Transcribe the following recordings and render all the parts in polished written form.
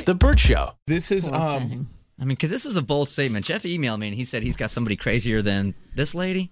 The Burt Show. This is, I mean, because this is a bold statement. Jeff emailed me and he said he's got somebody crazier than this lady.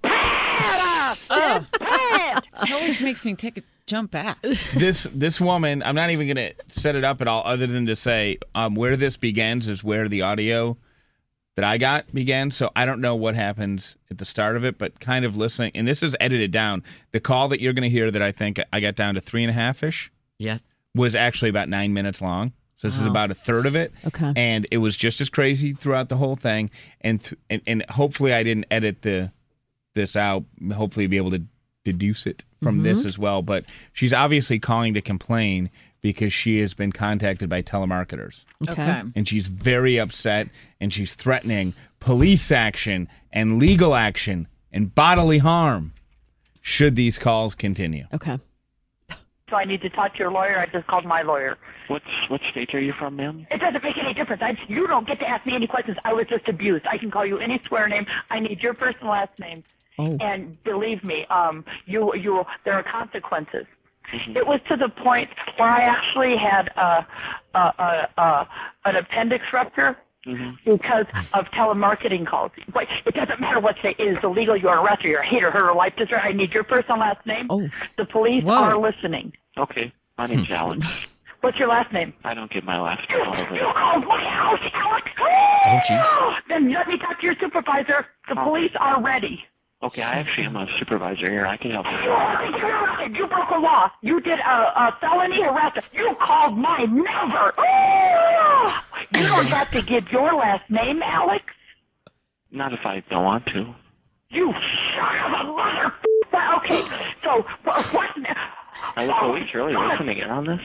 It always makes me take a jump back. this woman, I'm not even going to set it up at all other than to say where this begins is where the audio that I got began. So I don't know what happens at the start of it, but kind of listening. And this is edited down. The call that you're going to hear that I think I got down to 3.5-ish was actually about 9 minutes long. So this is about a third of it. Okay. And it was just as crazy throughout the whole thing. And hopefully I didn't edit this out. Hopefully be able to deduce it from this as well. But she's obviously calling to complain because she has been contacted by telemarketers. Okay. And she's very upset, and she's threatening police action and legal action and bodily harm should these calls continue. Okay. So I need to talk to your lawyer. I just called my lawyer. What state are you from, ma'am? It doesn't make any difference. You don't get to ask me any questions. I was just abused. I can call you any swear name. I need your first and last name. Oh. And believe me, there are consequences. Mm-hmm. It was to the point where I actually had an appendix rupture because of telemarketing calls. But it doesn't matter what state it is illegal. You're arrested. You're a hater, hurt, or life destroyer. I need your first and last name. Oh. The police are listening. Okay. My name's Alex. What's your last name? I don't get my last name. You called my house, Alex. Oh, jeez. Then let me talk to your supervisor. The police are ready. Okay, I actually am a supervisor here. I can help you. You broke a law. You did a felony arrest. You called my number. You don't have to give your last name, Alex. Not if I don't want to. You son of a mother. Okay, so what? Are the police really listening in on this?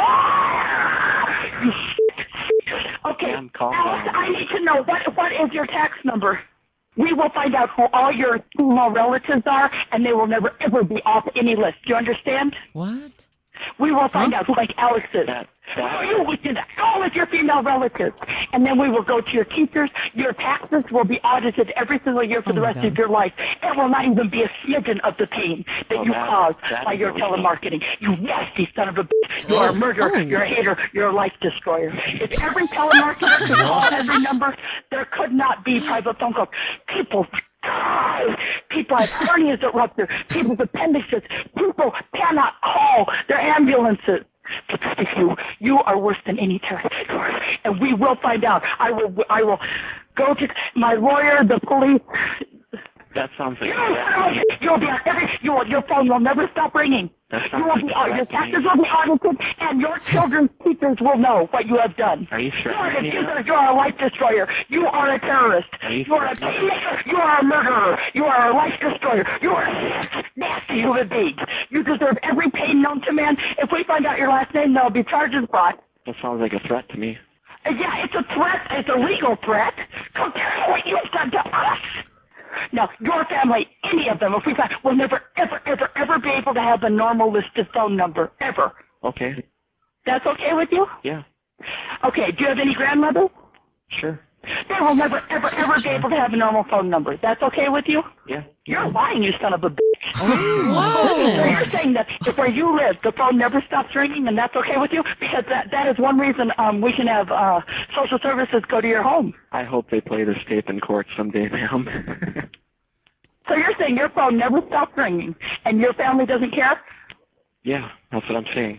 Okay, I'm calling Alex, I need to know what is your tax number? We will find out who all your female relatives are, and they will never, ever be off any list. Do you understand? What? We will find out who, like Alex is. We did all of your female relatives. And then we will go to your teachers. Your taxes will be audited every single year for the rest of your life. It will not even be a smidgen of the pain that you caused by your telemarketing. You nasty son of a bitch. You are a murderer. You're a hater. You're a life destroyer. If every telemarketer could call every number, there could not be private phone calls. People die. People have hernias that rupture. People's appendixes. People cannot call their ambulances. You are worse than any terrorist, and we will find out. I will go to my lawyer, the police. That sounds like you'll be on your phone will never stop ringing. You will be your taxes will be audited, and your children's teachers will know what you have done. Are you sure? You are a life destroyer. You are a terrorist. You are a painmaker. You are a murderer. You are a life destroyer. You are a nasty human being. You deserve every pain known to man. If we find out your last name, there will be charges brought. That sounds like a threat to me. Yeah, it's a threat. It's a legal threat compared to what you've done to us. Now, your family, any of them, if we find, will never, ever, ever, ever be able to have a normal listed phone number, ever. Okay. That's okay with you? Yeah. Okay, do you have any grandmothers? Sure. They will never, ever, ever be able to have a normal phone number. That's okay with you? Yeah. You're lying, you son of a bitch. So you're saying that if where you live, the phone never stops ringing, and that's okay with you? Because that is one reason we can have social services go to your home. I hope they play this tape in court someday, ma'am. So you're saying your phone never stops ringing, and your family doesn't care? Yeah, that's what I'm saying.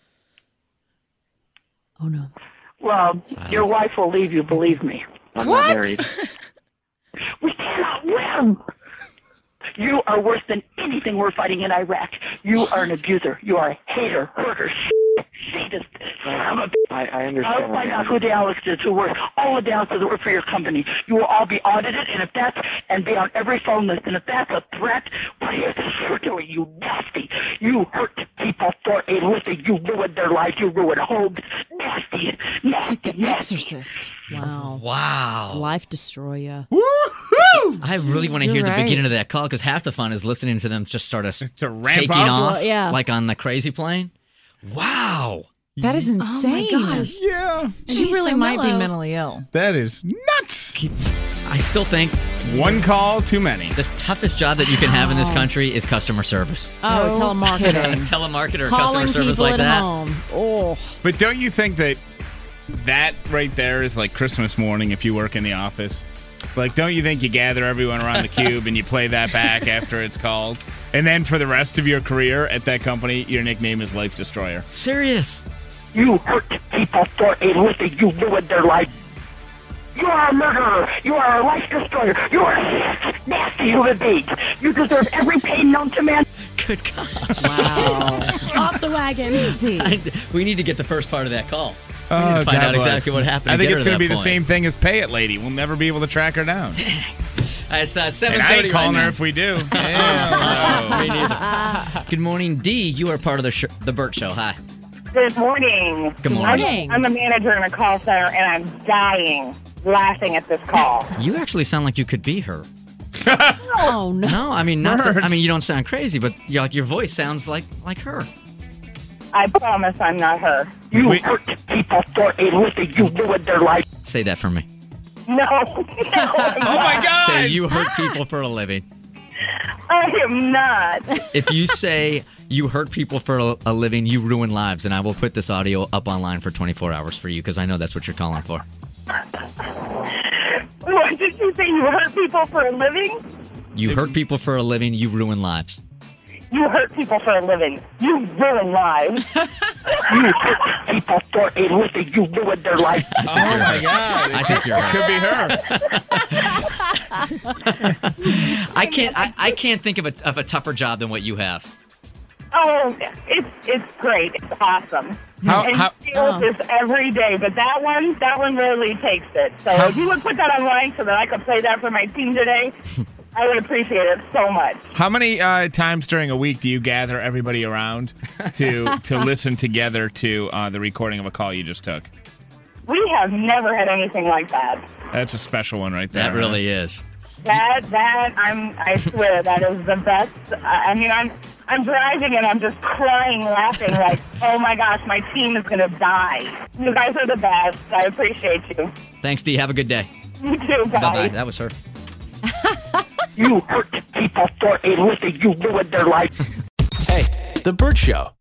Oh, no. Well, your wife will leave you, believe me. I'm not married. We cannot win. You are worse than anything we're fighting in Iraq. You are an abuser. You are a hater, hurter, sadist. I understand. I'll find out who the Alex is who work. All the Alexes that work for your company. You will all be audited, and be on every phone list. And if that's a threat, what is this you're doing? You nasty. You hurt people for a living. You ruined their lives. You ruined homes. Nasty. It's like The Exorcist. Wow. Life destroyer. Woo-hoo! I really want to hear the right. beginning of that call because half the fun is listening to them just start to ramp taking up. off Yeah. like on the crazy plane. Wow. That is insane. Oh, my gosh. Yeah. She he's really so might be mellow. mentally ill. That is nuts. I still think One call too many. the toughest job that you can have in this country is customer service. Oh, No telemarketing. Telemarketer, Calling customer service people like at that. home. Oh. But don't you think that that right there is like Christmas morning if you work in the office. Like, don't you think you gather everyone around the cube and you play that back after it's called? And then for the rest of your career at that company, your nickname is Life Destroyer. Serious. You hurt people for a living. You ruined their life. You are a murderer. You are a life destroyer. You are a nasty human being. You deserve every pain known to man. Good God. Wow. Off the wagon. Easy. We need to get the first part of that call. We Oh, need to find God out bless. exactly what happened. I think get it's her going to that be the point. same thing as Pay It Lady. We'll never be able to track her down. It's 7:30 And I ain't right calling now. her if we do. Hell no. Me neither. Good morning, D. You are part of the Burt Show. Hi. Good morning. Good morning. I'm a manager in a call center, and I'm dying laughing at this call. You actually sound like you could be her. Oh, no. No, I mean not. Burt. I mean you don't sound crazy, but your voice sounds like her. I promise I'm not her. You Wait. hurt people for a living. You ruined their life. Say that for me. No. Oh, my God. Say you hurt people for a living. I am not. If you say you hurt people for a living, you ruin lives, and I will put this audio up online for 24 hours for you because I know that's what you're calling for. What did you say? You hurt people for a living? You hurt people for a living, you ruin lives. You hurt people for a living. You ruin lives. You hurt people for a living. You ruined their life. Oh, my God. I think you're Could right. be her. I can't think of a tougher job than what you have. Oh, it's great. It's awesome. How- and how- you deal with this every day, but that one really takes it. So if you would put that online so that I could play that for my team today, I would appreciate it so much. How many times during a week do you gather everybody around to listen together to the recording of a call you just took? We have never had anything like that. That's a special one right there. That really is. I swear that is the best. I mean, I'm driving and I'm just crying, laughing like, oh my gosh, my team is gonna die. You guys are the best. I appreciate you. Thanks, D. Have a good day. You too. Bye. Bye-bye. That was her. You hurt people for a living. You ruined their life. Hey, The Burt Show.